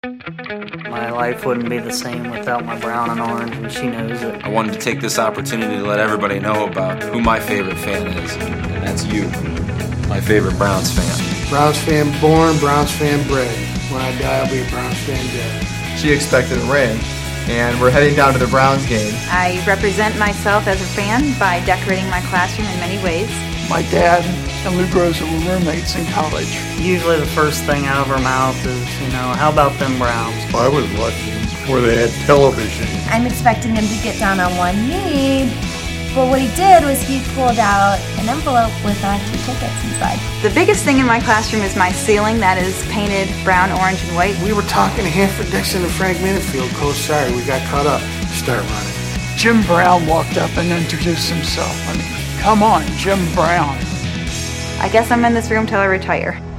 My life wouldn't be the same without my brown and orange, and she knows it. I wanted to take this opportunity to let everybody know about who my favorite fan is, and that's you, my favorite Browns fan. Browns fan born, Browns fan bred. When I die, I'll be a Browns fan dead. She expected a ring, and we're heading down to the Browns game. I represent myself as a fan by decorating my classroom in many ways. My dad and Lou Groza were roommates in college. Usually the first thing out of her mouth is, how about them Browns? I was watching before they had television. I'm expecting him to get down on one knee, but what he did was he pulled out an envelope with 2 tickets inside. The biggest thing in my classroom is my ceiling that is painted brown, orange, and white. We were talking to Hanford Dixon and Frank Minifield. Coach, sorry, we got caught up. Start running. Jim Brown walked up and introduced himself. Come on, Jim Brown. I guess I'm in this room till I retire.